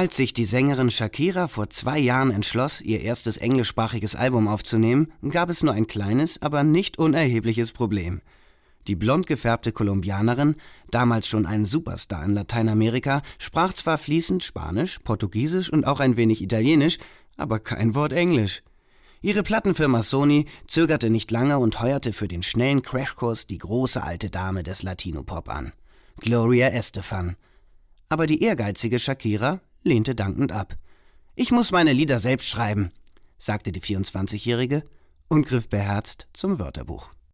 Als sich die Sängerin Shakira vor 2 Jahren entschloss, ihr erstes englischsprachiges Album aufzunehmen, gab es nur ein kleines, aber nicht unerhebliches Problem. Die blond gefärbte Kolumbianerin, damals schon ein Superstar in Lateinamerika, sprach zwar fließend Spanisch, Portugiesisch und auch ein wenig Italienisch, aber kein Wort Englisch. Ihre Plattenfirma Sony zögerte nicht lange und heuerte für den schnellen Crashkurs die große alte Dame des Latino-Pop an, Gloria Estefan. Aber die ehrgeizige Shakira lehnte dankend ab. »Ich muss meine Lieder selbst schreiben«, sagte die 24-Jährige und griff beherzt zum Wörterbuch.